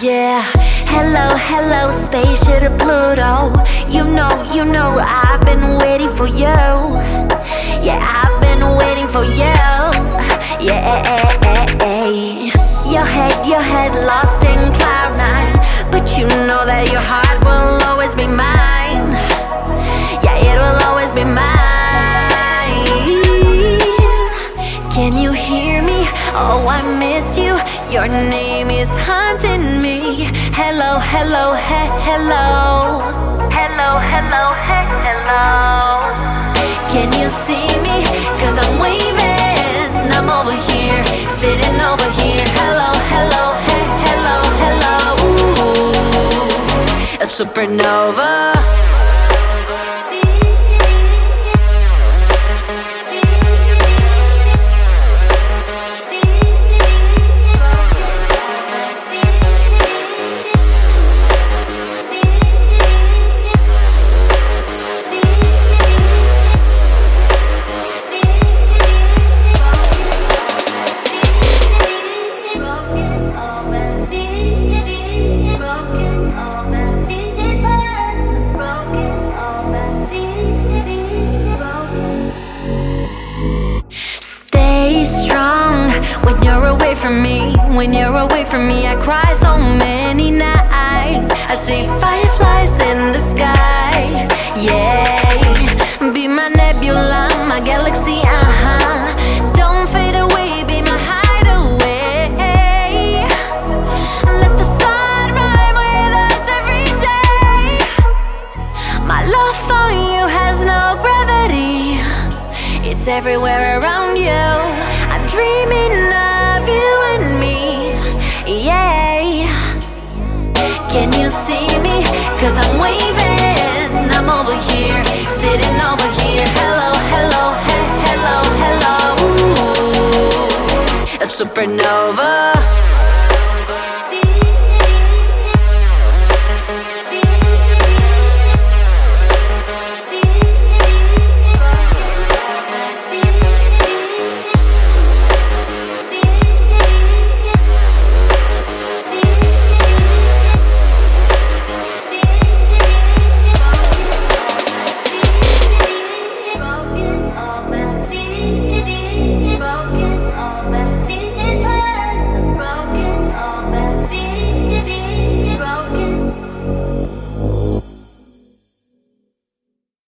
Yeah, hello, hello, spaceship to Pluto. You know, I've been waiting for you. Yeah, I've been waiting for you. Yeah, your head lost in cloud nine, but you know that your heart will always be mine. Yeah, it will always be mine. Can you hear me? Oh, I miss you. Your name is haunting me. Hello, hello, hey, hello. Hello, hello, hey, hello. Can you see me? Cause I'm waving. I'm over here, sitting over here. Hello, hello, hey, hello, hello. Ooh, a supernova. When you're away from me, I cry so many nights. I see fireflies in the sky. Yeah, be my nebula, my galaxy, Don't fade away, be my hideaway. Let the sun ride with us every day. My love for you has no gravity. It's everywhere around you. I'm dreaming of you and me. Yeah. Can you see me? Cause I'm